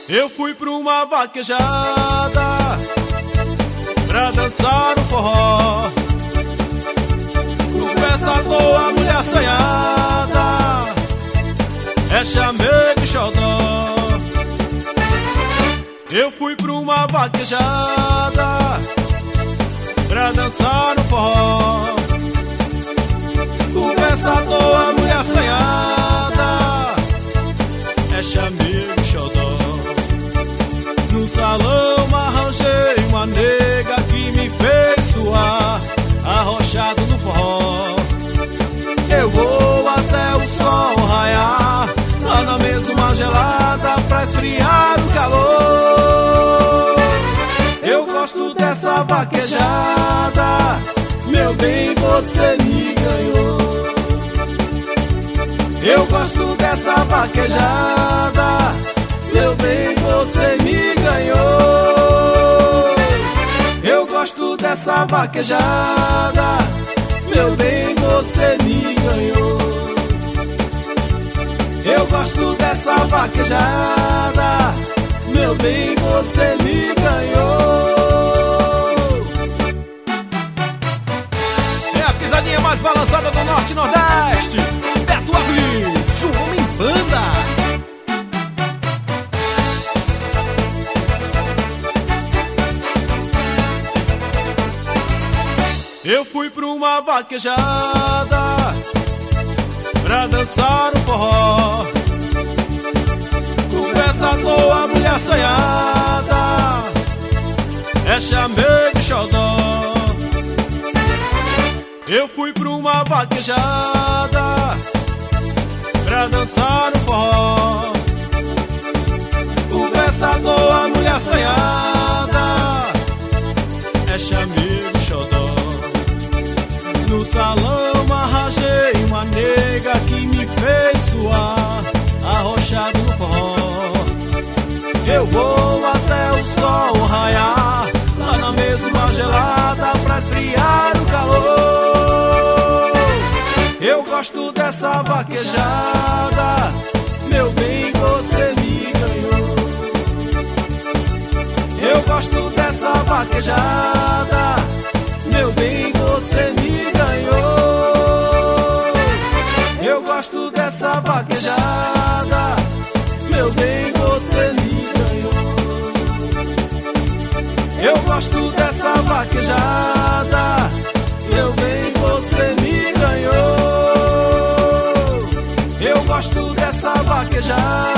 Eu fui pra uma vaquejada pra dançar um forró. No pensador a mulher assanhada é chamego e xodó. Eu fui pra uma vaquejada pra dançar um forró. No pensador a mulher assanhada é chamego e xodó. No salão arranjei uma nega que me fez suar, arrochado no forró. Eu vou até o sol raiar, lá na mesma gelada pra esfriar o calor. Eu gosto dessa vaquejada, meu bem, você me ganhou. Eu gosto dessa vaquejada, meu bem, você me ganhou. Eu gosto dessa vaquejada, meu bem, você me ganhou. Eu gosto dessa vaquejada, meu bem, você me ganhou. É a pisadinha mais balançada do Norte e Nordeste. Beto Aviles, o homem banda. Eu fui pra uma vaquejada pra dançar um forró. Conversa à toa, mulher assanhada é chamego e xodó. Eu fui pra uma vaquejada pra dançar um forró. Conversa à toa, mulher assanhada é chamego e xodó. No salão arranjei uma nega que me fez suar, arrochado no forró. Eu vou até o sol raiar, lá na mesma gelada pra esfriar o calor. Eu gosto dessa vaquejada, meu bem, você me ganhou. Eu gosto dessa vaquejada, meu bem, você me ganhou. Eu gosto dessa vaquejada, meu bem, você me ganhou. Eu gosto dessa vaquejada, meu bem, você me ganhou. Eu gosto dessa vaquejada.